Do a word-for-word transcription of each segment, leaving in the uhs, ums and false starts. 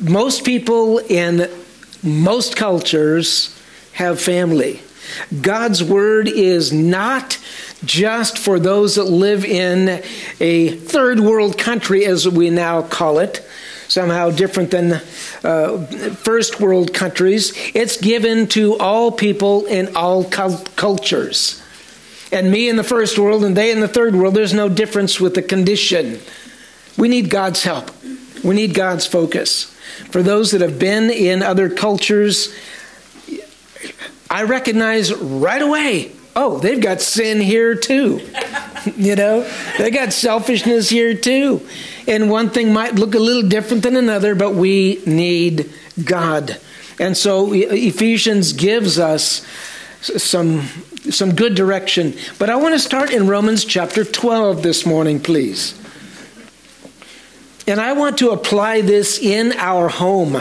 Most people in most cultures have family. God's word is not just for those that live in a third world country, as we now call it, somehow different than uh, first world countries. It's given to all people in all cult- cultures. And me in the first world and they in the third world, there's no difference with the condition. We need God's help. We need God's focus. For those that have been in other cultures, I recognize right away, oh, they've got sin here too. You know, they got selfishness here too. And one thing might look a little different than another, but we need God. And so Ephesians gives us some, some good direction. But I want to start in Romans chapter twelve this morning, please. And I want to apply this in our home.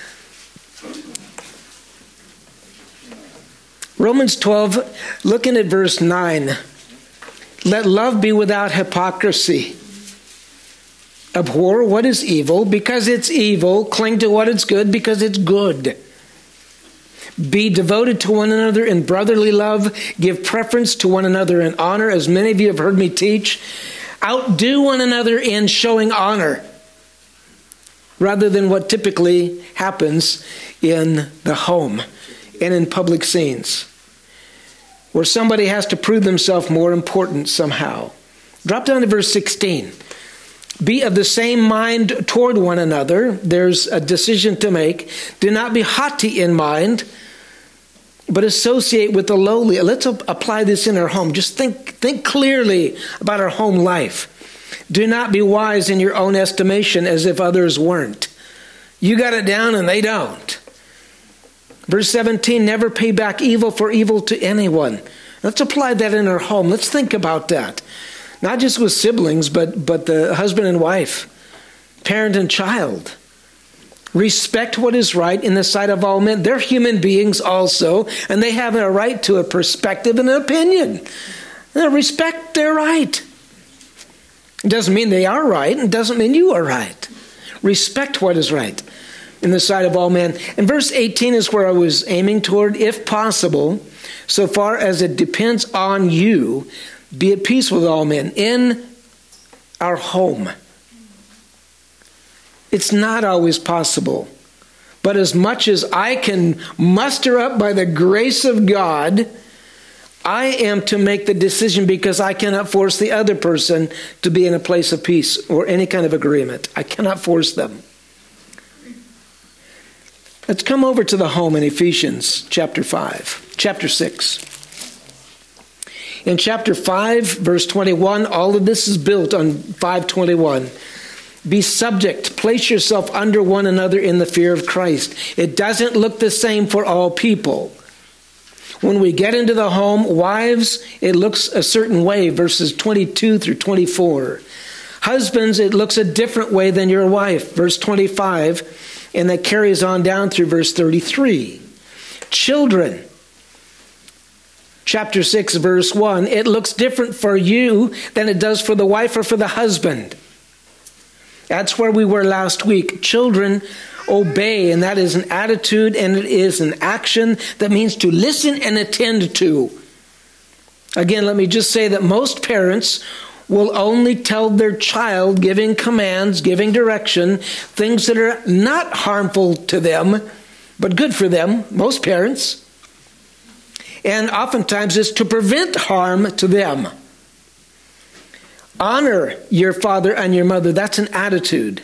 Romans twelve, looking at verse nine. Let love be without hypocrisy. Abhor what is evil because it's evil. Cling to what is good because it's good. Be devoted to one another in brotherly love. Give preference to one another in honor, as many of you have heard me teach. Outdo one another in showing honor, rather than what typically happens in the home and in public scenes, where somebody has to prove themselves more important somehow. Drop down to verse sixteen. Be of the same mind toward one another. There's a decision to make. Do not be haughty in mind, but associate with the lowly. Let's apply this in our home. Just think, think clearly about our home life. Do not be wise in your own estimation as if others weren't. You got it down and they don't. Verse seventeen, never pay back evil for evil to anyone. Let's apply that in our home. Let's think about that. Not just with siblings, but, but the husband and wife, parent and child. Respect what is right in the sight of all men. They're human beings also, and they have a right to a perspective and an opinion. Now, respect their right. It doesn't mean they are right, and it doesn't mean you are right. Respect what is right in the sight of all men. And verse eighteen is where I was aiming toward. If possible, so far as it depends on you, be at peace with all men. In our home, it's not always possible. But as much as I can muster up by the grace of God, I am to make the decision because I cannot force the other person to be in a place of peace or any kind of agreement. I cannot force them. Let's come over to the home in Ephesians chapter five, chapter six. In chapter five, verse twenty-one, all of this is built on five twenty-one. Be subject, place yourself under one another in the fear of Christ. It doesn't look the same for all people. When we get into the home, wives, it looks a certain way, verses twenty-two through twenty-four. Husbands, it looks a different way than your wife, verse twenty-five, and that carries on down through verse thirty-three. Children, chapter six, verse one, it looks different for you than it does for the wife or for the husband. That's where we were last week. Children, obey, and that is an attitude and it is an action that means to listen and attend to. Again, let me just say that most parents will only tell their child, giving commands, giving direction, things that are not harmful to them, but good for them, most parents. And oftentimes it's to prevent harm to them. Honor your father and your mother. That's an attitude,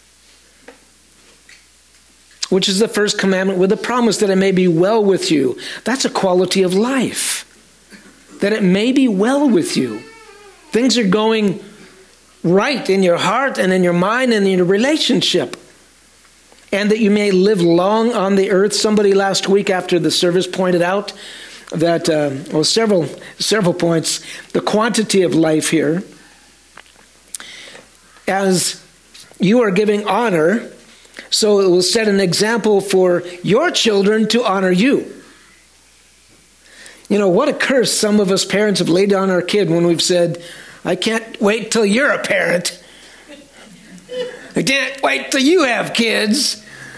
which is the first commandment with a promise that it may be well with you. That's a quality of life, that it may be well with you. Things are going right in your heart and in your mind and in your relationship, and that you may live long on the earth. Somebody last week after the service pointed out that, uh, well, several, several points, the quantity of life here. As you are giving honor, so it will set an example for your children to honor you. You know, what a curse some of us parents have laid on our kid when we've said, I can't wait till you're a parent. I can't wait till you have kids.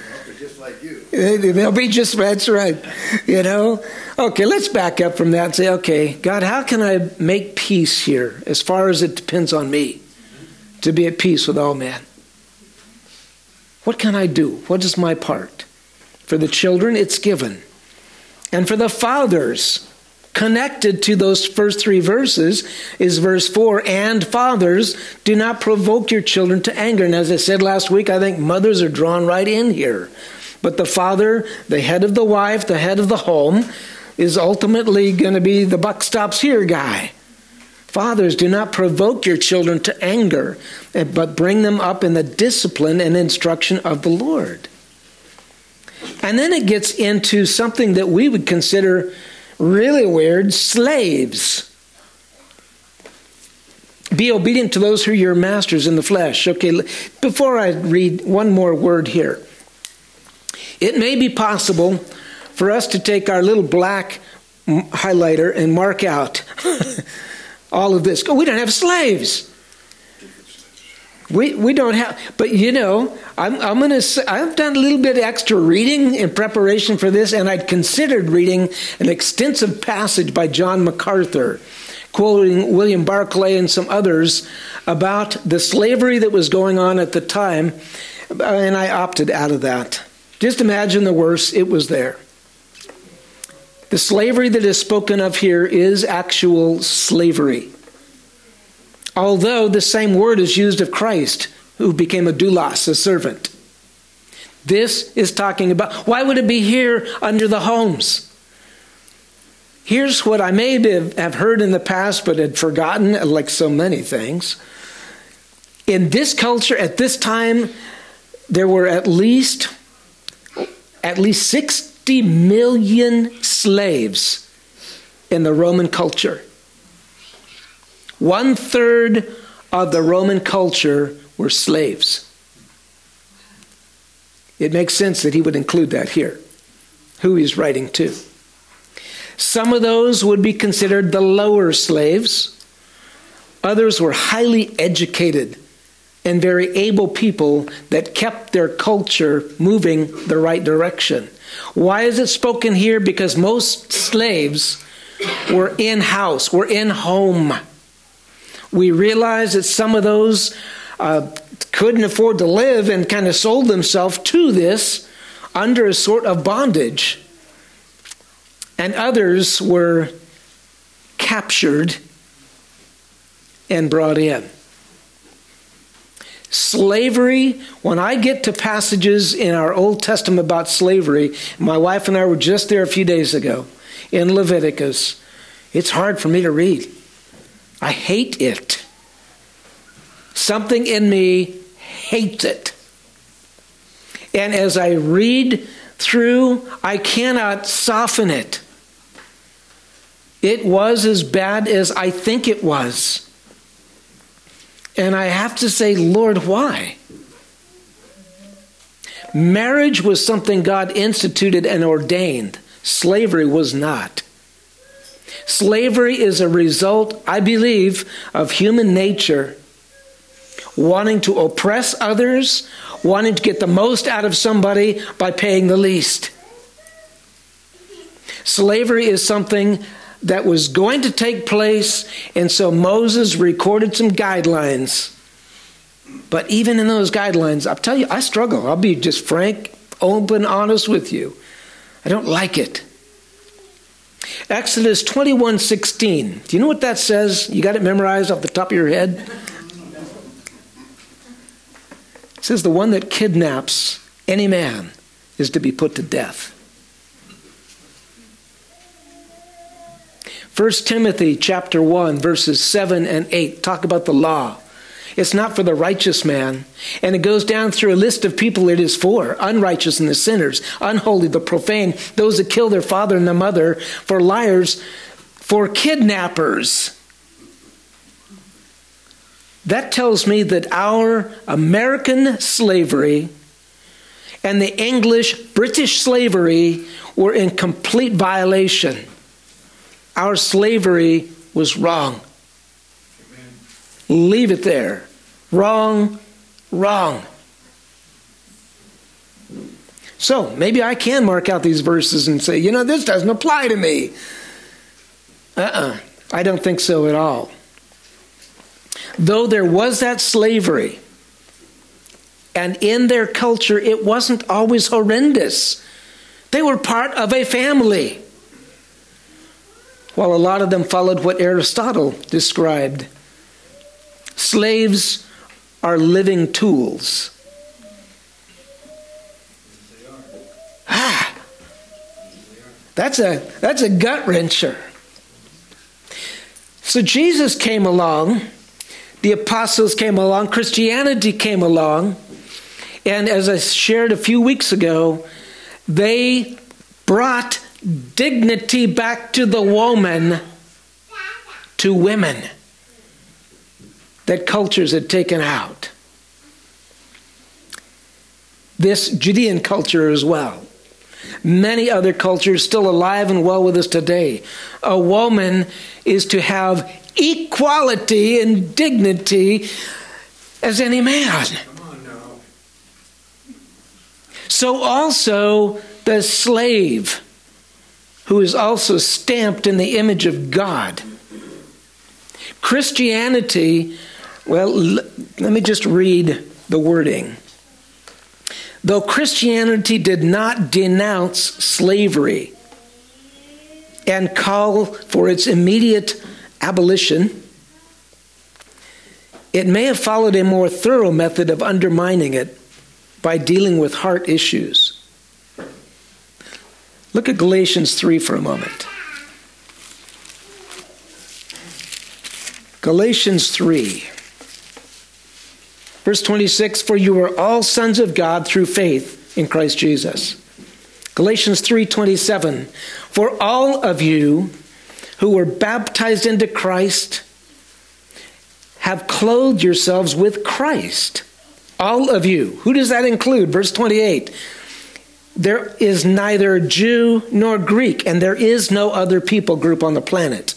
like you. They'll be just, that's right. You know? Okay, let's back up from that and say, okay, God, how can I make peace here as far as it depends on me to be at peace with all men? What can I do? What is my part? For the children, it's given. And for the fathers, connected to those first three verses is verse four, and fathers, do not provoke your children to anger. And as I said last week, I think mothers are drawn right in here. But the father, the head of the wife, the head of the home, is ultimately going to be the buck stops here guy. Fathers, do not provoke your children to anger, but bring them up in the discipline and instruction of the Lord. And then it gets into something that we would consider really weird, slaves. Be obedient to those who are your masters in the flesh. Okay, before I read one more word here. It may be possible for us to take our little black highlighter and mark out all of this. Oh, we don't have slaves. We we don't have, but you know, I'm I'm gonna say, I've done a little bit extra reading in preparation for this, and I'd considered reading an extensive passage by John MacArthur, quoting William Barclay and some others about the slavery that was going on at the time, and I opted out of that. Just imagine the worst, it was there. The slavery that is spoken of here is actual slavery. Although the same word is used of Christ, who became a doulos, a servant. This is talking about, why would it be here under the homes? Here's what I may have heard in the past, but had forgotten, like so many things. In this culture, at this time, there were at least, at least sixty million slaves in the Roman culture. One third of the Roman culture were slaves. It makes sense that he would include that here, who he's writing to. Some of those would be considered the lower slaves. Others were highly educated and very able people that kept their culture moving the right direction. Why is it spoken here? Because most slaves were in-house, were in-home. We realize that some of those uh, couldn't afford to live and kind of sold themselves to this under a sort of bondage. And others were captured and brought in. Slavery, when I get to passages in our Old Testament about slavery, my wife and I were just there a few days ago in Leviticus. It's hard for me to read. I hate it. Something in me hates it. And as I read through, I cannot soften it. It was as bad as I think it was. And I have to say, Lord, why? Marriage was something God instituted and ordained. Slavery was not. Slavery is a result, I believe, of human nature wanting to oppress others, wanting to get the most out of somebody by paying the least. Slavery is something that was going to take place, and so Moses recorded some guidelines. But even in those guidelines, I'll tell you, I struggle. I'll be just frank, open, honest with you. I don't like it. Exodus twenty-one sixteen. Do you know what that says? You got it memorized off the top of your head? It says the one that kidnaps any man is to be put to death. First Timothy chapter one, verses seven and eight talk about the law. It's not for the righteous man. And it goes down through a list of people it is for. Unrighteous and the sinners, unholy, the profane, those that kill their father and their mother, for liars, for kidnappers. That tells me that our American slavery and the English, British slavery were in complete violation. Our slavery was wrong. Amen. Leave it there. Wrong, wrong. So maybe I can mark out these verses and say, you know, this doesn't apply to me. Uh-uh. I don't think so at all. Though there was that slavery, and in their culture it wasn't always horrendous. They were part of a family. While a lot of them followed what Aristotle described. Slaves are living tools. Ah, that's a, that's a gut wrencher. So Jesus came along, the apostles came along, Christianity came along, and as I shared a few weeks ago, they brought dignity back to the woman, to women, that cultures had taken out. This Judean culture as well. Many other cultures still alive and well with us today. A woman is to have equality and dignity as any man. Come on now. So also the slave, who is also stamped in the image of God. Christianity, well, let me just read the wording. Though Christianity did not denounce slavery and call for its immediate abolition, it may have followed a more thorough method of undermining it by dealing with heart issues. Look at Galatians three for a moment. Galatians three. Verse twenty-six, for you are all sons of God through faith in Christ Jesus. Galatians three twenty-seven, for all of you who were baptized into Christ have clothed yourselves with Christ. All of you. Who does that include? Verse twenty-eight, there is neither Jew nor Greek, and there is no other people group on the planet.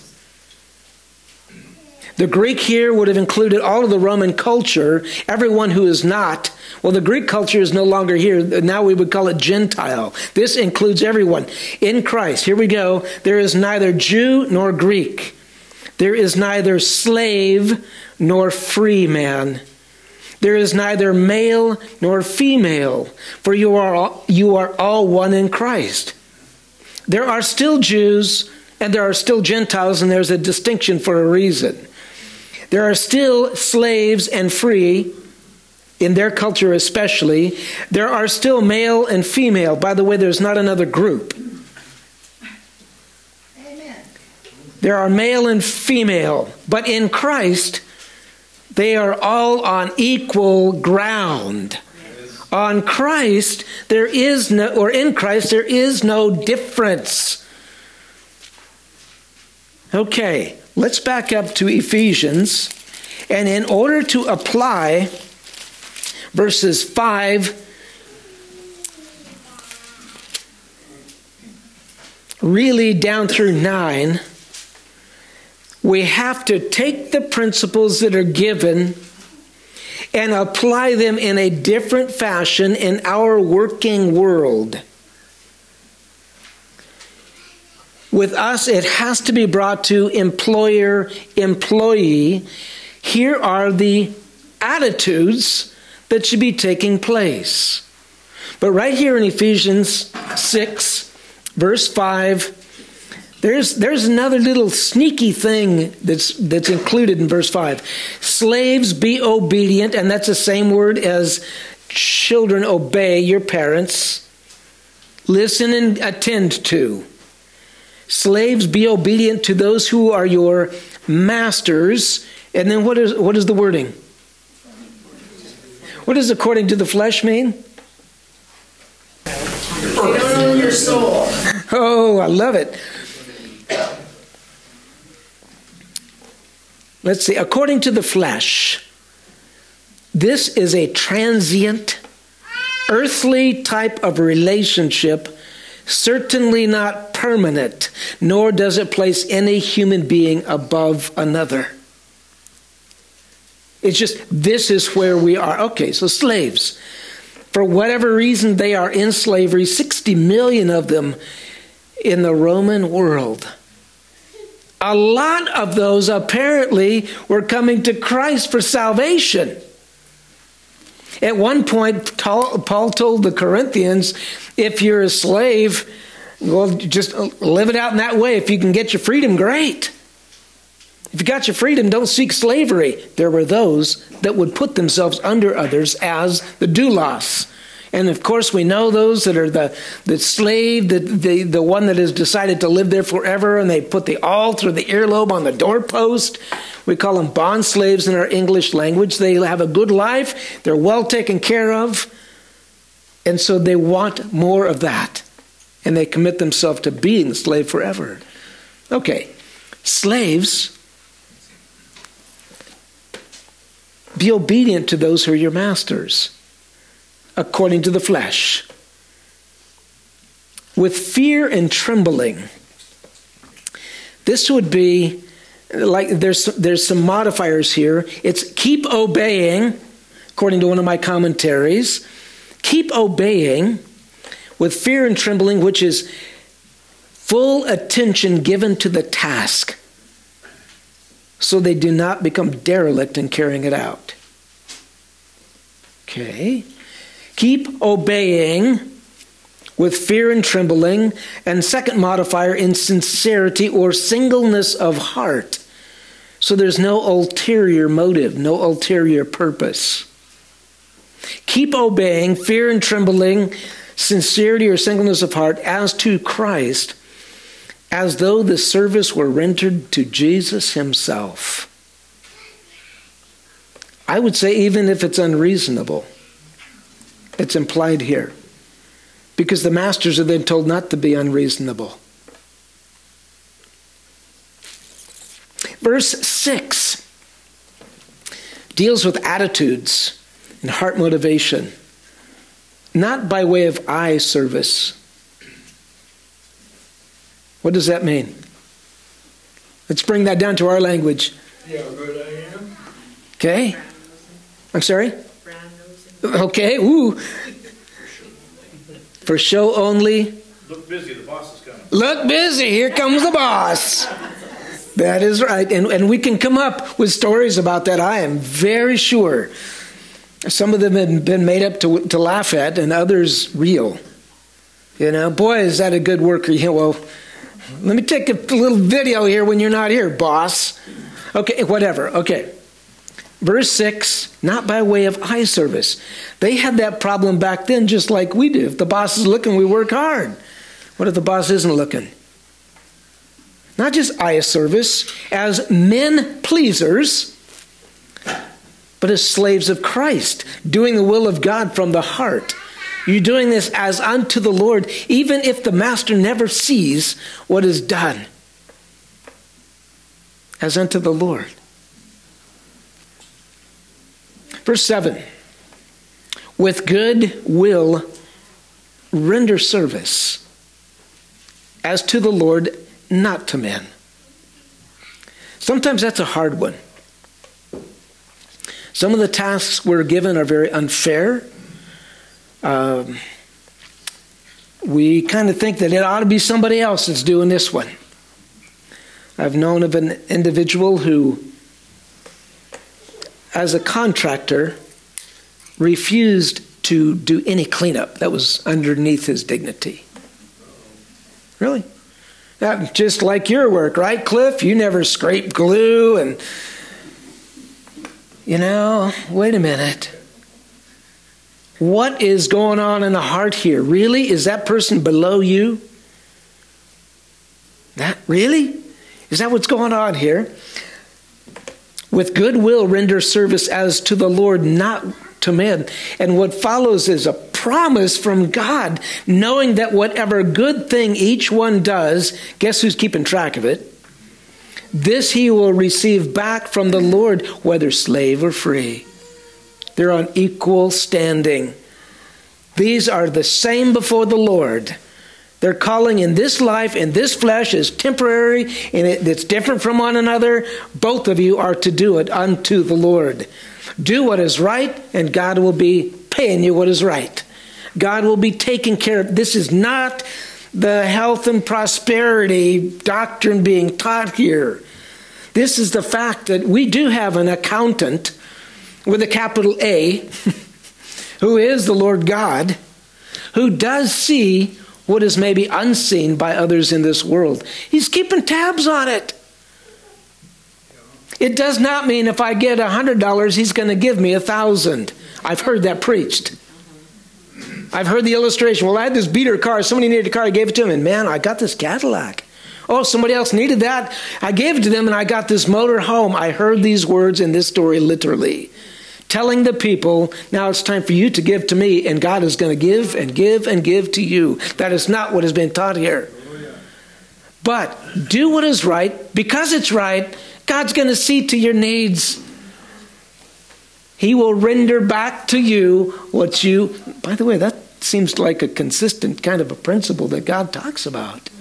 The Greek here would have included all of the Roman culture, everyone who is not. Well, the Greek culture is no longer here. Now we would call it Gentile. This includes everyone in Christ. Here we go. There is neither Jew nor Greek. There is neither slave nor free man. There is neither male nor female, for you are all, you are all one in Christ. There are still Jews and there are still Gentiles, and there's a distinction for a reason. There are still slaves and free, in their culture especially. There are still male and female. By the way, there's not another group. Amen. There are male and female, but in Christ, they are all on equal ground. Yes. On Christ, there is no, or in Christ, there is no difference. Okay. Let's back up to Ephesians, and in order to apply verses five really down through nine, we have to take the principles that are given and apply them in a different fashion in our working world. With us, it has to be brought to employer-employee. Here are the attitudes that should be taking place. But right here in Ephesians six, verse five, there's, there's another little sneaky thing that's, that's included in verse five. Slaves, be obedient, and that's the same word as children, obey your parents. Listen and attend to. Slaves, be obedient to those who are your masters. And then what is what is the wording? What does according to the flesh mean? You don't own your soul. Oh, I love it. Let's see. According to the flesh, this is a transient, earthly type of relationship, certainly not permanent, nor does it place any human being above another. It's just, this is where we are. Okay, so slaves. For whatever reason, they are in slavery, sixty million of them in the Roman world. A lot of those apparently were coming to Christ for salvation. At one point, Paul told the Corinthians, if you're a slave, well, just live it out in that way. If you can get your freedom, great. If you got your freedom, don't seek slavery. There were those that would put themselves under others as the doulos. And of course, we know those that are the, the slave, the, the, the one that has decided to live there forever, and they put the awl through the earlobe on the doorpost. We call them bond slaves in our English language. They have a good life. They're well taken care of. And so they want more of that. And they commit themselves to being a slave forever. Okay, slaves, be obedient to those who are your masters, according to the flesh, with fear and trembling. This would be, like, there's, there's some modifiers here. It's keep obeying, according to one of my commentaries. Keep obeying with fear and trembling, which is full attention given to the task, so they do not become derelict in carrying it out. Okay. Keep obeying with fear and trembling. And second modifier, in sincerity or singleness of heart. So there's no ulterior motive, no ulterior purpose. Keep obeying, fear and trembling, sincerity or singleness of heart as to Christ, as though the service were rendered to Jesus himself. I would say even if it's unreasonable, it's implied here. Because the masters are then told not to be unreasonable. Verse six deals with attitudes and heart motivation, not by way of eye service. What does that mean? Let's bring that down to our language. Yeah, good I am. Okay. I'm sorry? Okay. Ooh. For show only. Look busy, the boss is coming. Look busy, here comes the boss. That is right. And, and we can come up with stories about that, I am very sure. Some of them have been made up to, to laugh at, and others real. You know, boy, is that a good worker. You know, well, let me take a little video here when you're not here, boss. Okay, whatever. Okay. Verse six, not by way of eye service. They had that problem back then just like we do. If the boss is looking, we work hard. What if the boss isn't looking? Not just eye service, as men pleasers, but as slaves of Christ, doing the will of God from the heart. You're doing this as unto the Lord, even if the master never sees what is done. As unto the Lord. Verse seven, with good will render service as to the Lord, not to men. Sometimes that's a hard one. Some of the tasks we're given are very unfair. Um, we kind of think that it ought to be somebody else that's doing this one. I've known of an individual who, as a contractor, refused to do any cleanup that was underneath his dignity. Really? That, just like your work, right, Cliff? You never scrape glue and, you know, wait a minute. What is going on in the heart here? Really? Is that person below you? That really? Is that what's going on here? With good will render service as to the Lord, not to men. And what follows is a promise from God, knowing that whatever good thing each one does, guess who's keeping track of it? This he will receive back from the Lord, whether slave or free. They're on equal standing. These are the same before the Lord. Their calling in this life, in this flesh, is temporary, and it, it's different from one another. Both of you are to do it unto the Lord. Do what is right, and God will be paying you what is right. God will be taking care of. This is not the health and prosperity doctrine being taught here. This is the fact that we do have an accountant with a capital A, who is the Lord God, who does see what is maybe unseen by others in this world. He's keeping tabs on it. It does not mean if I get one hundred dollars, he's going to give me one thousand dollars. I've heard that preached. I've heard the illustration. Well, I had this beater car. Somebody needed a car. I gave it to him. And man, I got this Cadillac. Oh, somebody else needed that. I gave it to them and I got this motor home. I heard these words in this story literally. Telling the people, now it's time for you to give to me. And God is going to give and give and give to you. That is not what has been taught here. But do what is right. Because it's right, God's going to see to your needs. He will render back to you what you... By the way, that seems like a consistent kind of a principle that God talks about.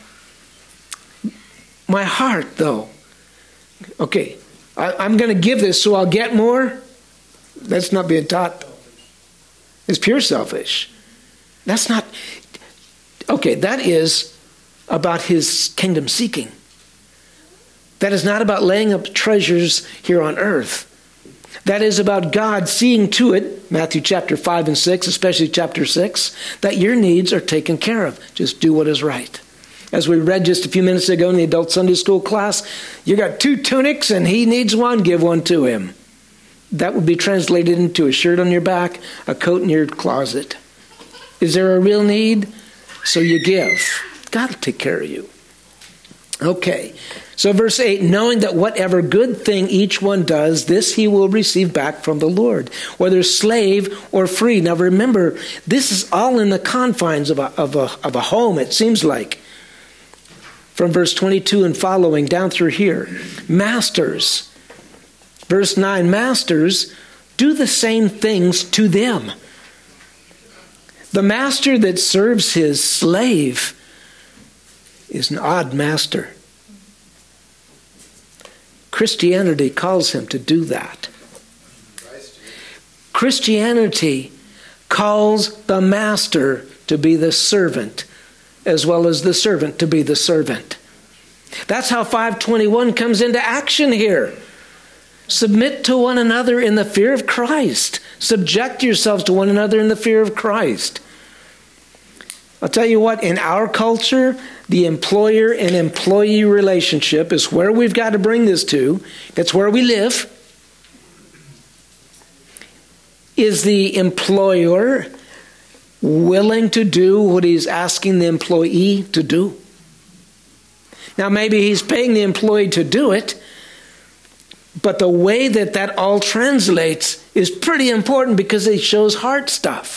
My heart, though. Okay, I, I'm going to give this so I'll get more. That's not being taught. It's pure selfish. That's not... Okay, that is about his kingdom seeking. That is not about laying up treasures here on earth. That is about God seeing to it, Matthew chapter five and six, especially chapter six, that your needs are taken care of. Just do what is right. As we read just a few minutes ago in the adult Sunday school class, you got two tunics and he needs one, give one to him. That would be translated into a shirt on your back, a coat in your closet. Is there a real need? So you give. God will take care of you. Okay. So verse eight, knowing that whatever good thing each one does, this he will receive back from the Lord, whether slave or free. Now remember, this is all in the confines of a, of a, of a home, it seems like. From verse twenty-two and following down through here. Masters, verse nine, masters, do the same things to them. The master that serves his slave is an odd master. Christianity calls him to do that. Christianity calls the master to be the servant, as well as the servant to be the servant. That's how five twenty-one comes into action here. Submit to one another in the fear of Christ. Subject yourselves to one another in the fear of Christ. I'll tell you what, in our culture, the employer and employee relationship is where we've got to bring this to. That's where we live. Is the employer willing to do what he's asking the employee to do? Now, maybe he's paying the employee to do it, but the way that that all translates is pretty important because it shows heart stuff.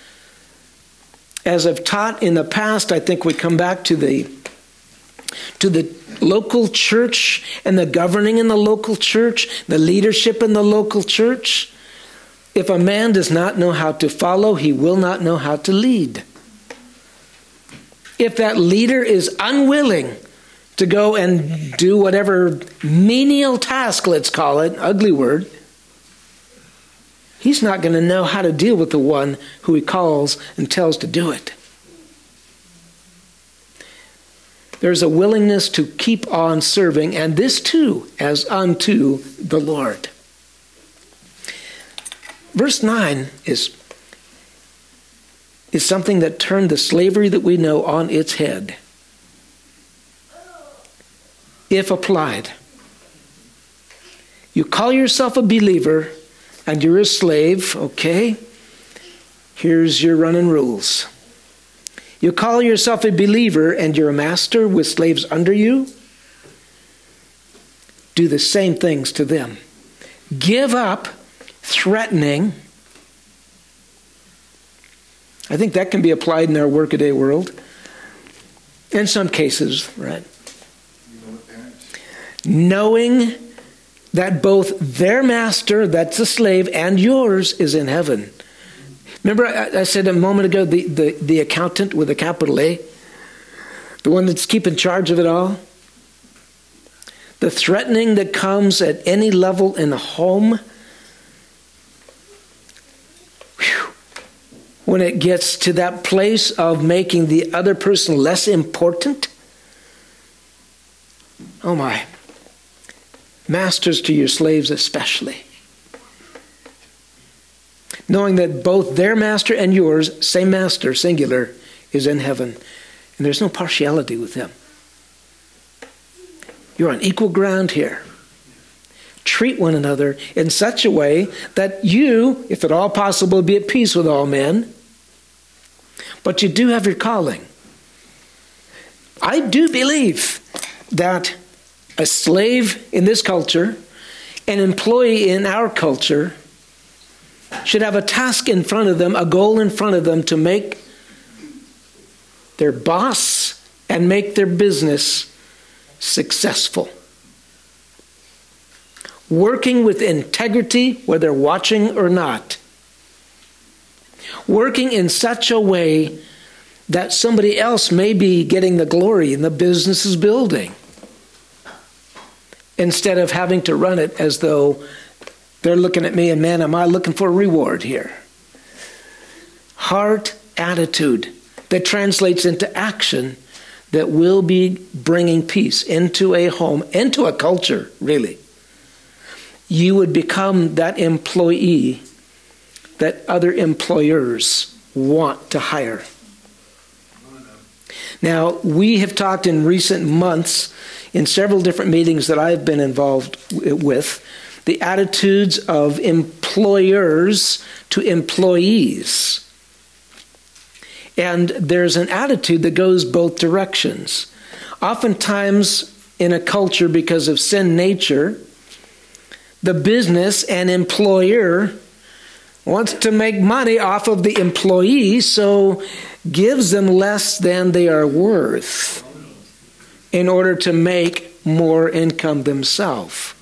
As I've taught in the past, I think we come back to the to the local church and the governing in the local church, the leadership in the local church. If a man does not know how to follow, he will not know how to lead. If that leader is unwilling to go and do whatever menial task, let's call it, ugly word, he's not going to know how to deal with the one who he calls and tells to do it. There's a willingness to keep on serving, and this too as unto the Lord. Verse nine is, is something that turned the slavery that we know on its head. If applied. You call yourself a believer, and you're a slave, okay? Here's your running rules. You call yourself a believer and you're a master with slaves under you. Do the same things to them. Give up threatening. I think that can be applied in our workaday world. In some cases, right? Knowing that both their master, that's the slave, and yours is in heaven. Remember I, I said a moment ago, the, the, the accountant with a capital A? The one that's keeping charge of it all? The threatening that comes at any level in the home when it gets to that place of making the other person less important, oh my, masters to your slaves especially, knowing that both their master and yours, same master, singular, is in heaven, and there's no partiality with him. You're on equal ground here. Treat one another in such a way that you, if at all possible, be at peace with all men. But you do have your calling. I do believe that a slave in this culture, an employee in our culture, should have a task in front of them, a goal in front of them to make their boss and make their business successful. Working with integrity, whether watching or not. Working in such a way that somebody else may be getting the glory and the business is building, instead of having to run it as though they're looking at me and, man, am I looking for a reward here? Heart attitude that translates into action that will be bringing peace into a home, into a culture, really. You would become that employee that other employers want to hire. Now, we have talked in recent months in several different meetings that I've been involved with, the attitudes of employers to employees. And there's an attitude that goes both directions. Oftentimes in a culture, because of sin nature, the business and employer wants to make money off of the employee, so gives them less than they are worth in order to make more income themselves.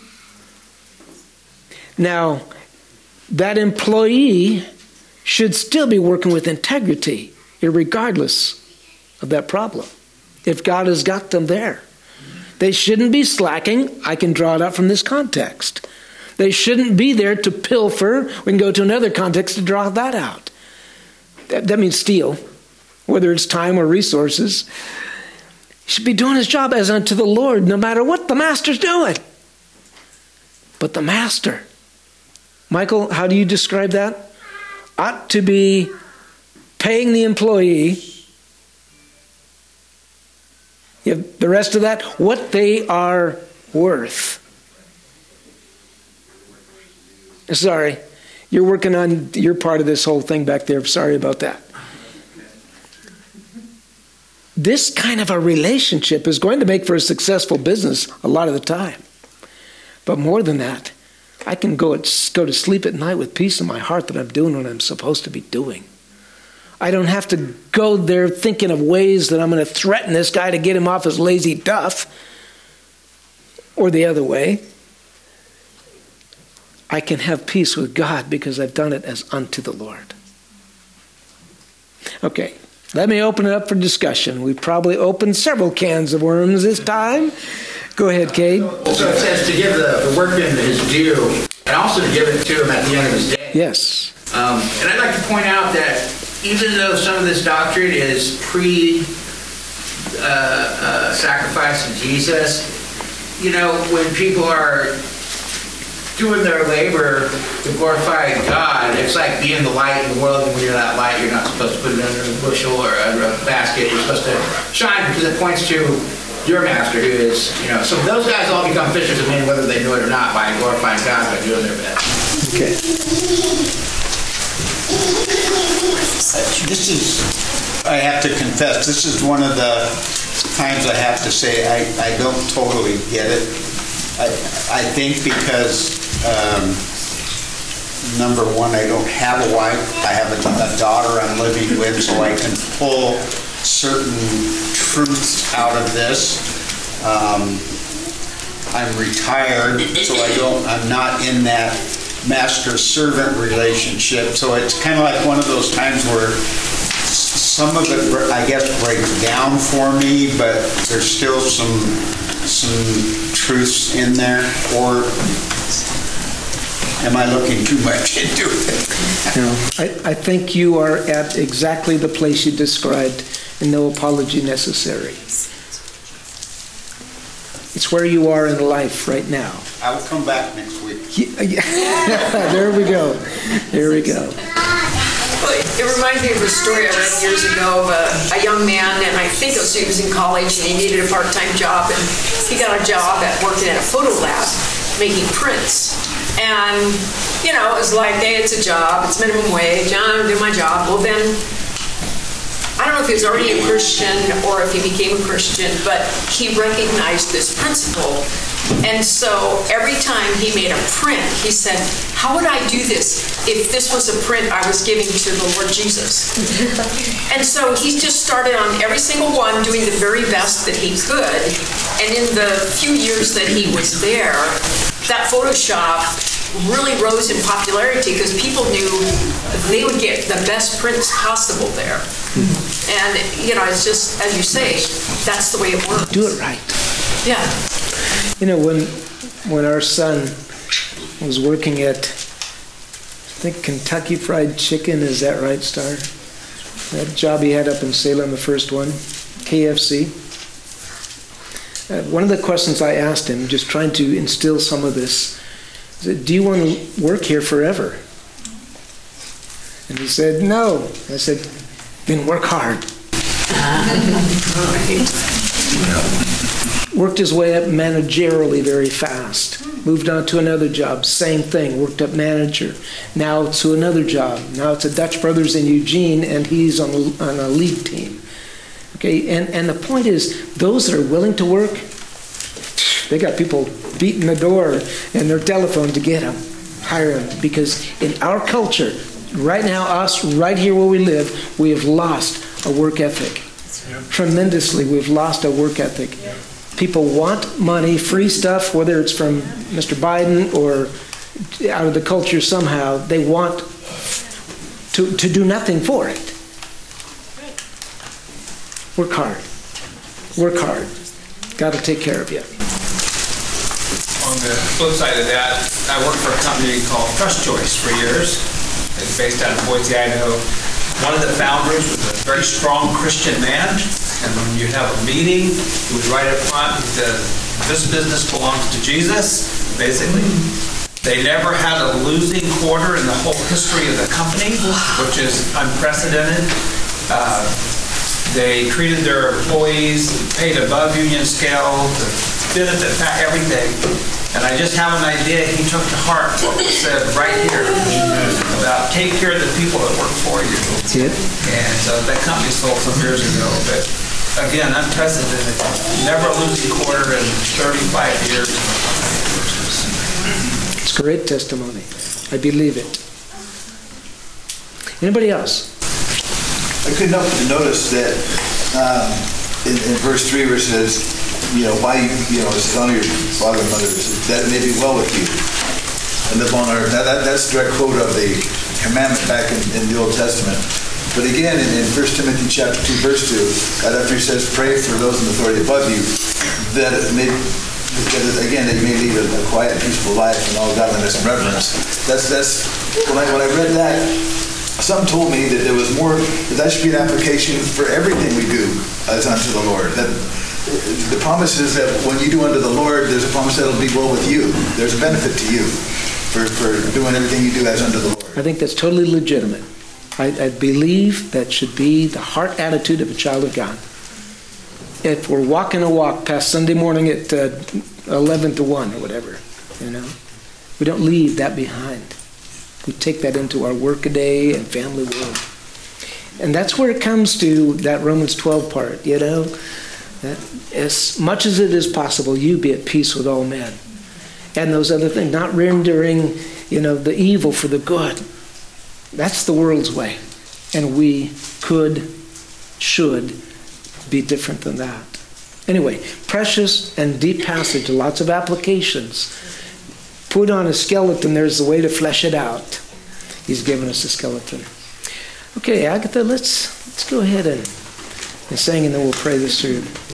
Now, that employee should still be working with integrity, irregardless of that problem, if God has got them there. They shouldn't be slacking. I can draw it out from this context. They shouldn't be there to pilfer. We can go to another context to draw that out. That, that means steal, whether it's time or resources. He should be doing his job as unto the Lord, no matter what the master's doing. But the master, Michael, how do you describe that? Ought to be paying the employee, you have the rest of that, what they are worth. Sorry, you're working on your part of this whole thing back there. Sorry about that. This kind of a relationship is going to make for a successful business a lot of the time. But more than that, I can go, go to sleep at night with peace in my heart that I'm doing what I'm supposed to be doing. I don't have to go there thinking of ways that I'm going to threaten this guy to get him off his lazy duff, or the other way. I can have peace with God because I've done it as unto the Lord. Okay, let me open it up for discussion. We've probably opened several cans of worms this time. Go ahead, Cade. So it says to give the, the workman his due, and also to give it to him at the end of his day. Yes. Um, and I'd like to point out that even though some of this doctrine is pre uh, uh, sacrifice of Jesus, you know, when people are doing their labor to glorify God, it's like being the light in the world, and when you're that light, you're not supposed to put it under a bushel or under a basket. You're supposed to shine because it points to your master, who is, you know, so those guys all become fishers of men, whether they know it or not, by glorifying God by doing their best. Okay. This is, I have to confess, this is one of the times I have to say I, I don't totally get it. I, I think because, um, number one, I don't have a wife. I have a, a daughter I'm living with, so I can pull certain truths out of this. Um, I'm retired, so I don't, I'm not in that master-servant relationship, so it's kind of like one of those times where some of it, I guess, breaks down for me, but there's still some some truths in there. Or am I looking too much into it? No, I, I think you are at exactly the place you described, and no apology necessary. It's where you are in life right now. I will come back next week. Yeah, yeah. There we go. There we go. Well, it reminds me of a story I read years ago of a, a young man, and I think it was, he was in college and he needed a part-time job, and he got a job at working at a photo lab making prints. And, you know, it was like, hey, it's a job, it's minimum wage, I'm doing my job. Well, then, I don't know if he was already a Christian or if he became a Christian, but he recognized this principle. And so every time he made a print, he said, how would I do this if this was a print I was giving to the Lord Jesus? And so he just started on every single one doing the very best that he could. And in the few years that he was there, that Photoshop really rose in popularity because people knew they would get the best prints possible there. And, you know, it's just, as you say, that's the way it works. Do it right. Yeah. You know, when when our son was working at, I think, Kentucky Fried Chicken, is that right, Star? That job he had up in Salem, the first one, K F C. Uh, one of the questions I asked him, just trying to instill some of this, is, do you want to work here forever? And he said, no. I said, then work hard. Worked his way up managerially very fast. Moved on to another job, same thing, worked up manager. Now to another job. Now it's a Dutch Brothers in Eugene, and he's on a, on a league team. Okay, and, and the point is, those that are willing to work, they got people beating the door and their telephone to get them, hire them. Because in our culture, right now, us, right here where we live, we have lost a work ethic. Tremendously, we've lost a work ethic. People want money, free stuff, whether it's from Mister Biden or out of the culture somehow. They want to, to do nothing for it. Work hard. Work hard. God will take care of you. On the flip side of that, I worked for a company called Trust Choice for years. It's based out of Boise, Idaho. One of the founders was a very strong Christian man, and when you'd have a meeting, he was right up front, the, this business belongs to Jesus, basically. They never had a losing quarter in the whole history of the company, which is unprecedented. Uh, they treated their employees, paid above union scale, the benefit, everything. And I just have an idea he took to heart what was said right here about take care of the people that work for you. That's it. And so that company sold some years ago, but again, unprecedented. Never a losing quarter in thirty-five years. It's great testimony. I believe it. Anybody else? I couldn't help but notice that um, in, in verse three where it says, you know, why, you know, it's honor your father and mother, that it may be well with you. And live on earth. Now, that, that's a direct quote of the commandment back in, in the Old Testament. But again, in, in First Timothy chapter two, verse two, right after he says, pray for those in authority above you, that it may, that it, again, that you may lead a, a quiet, peaceful life in all godliness and reverence. That's, that's when I, when I read that, something told me that there was more, that that should be an application for everything we do as unto the Lord. That the promise is that when you do unto the Lord, there's a promise that it'll be well with you. There's a benefit to you for, for doing everything you do as unto the Lord. I think that's totally legitimate. I, I believe that should be the heart attitude of a child of God. If we're walking a walk past Sunday morning at uh, eleven to one or whatever, you know, we don't leave that behind. We take that into our workaday and family world. And that's where it comes to that Romans twelve part, you know, that as much as it is possible, you be at peace with all men. And those other things, not rendering, you know, the evil for the good. That's the world's way. And we could, should be different than that. Anyway, precious and deep passage, lots of applications. Put on a skeleton, there's a way to flesh it out. He's given us a skeleton. Okay, Agatha, let's let's go ahead and, and sing, and then we'll pray this through.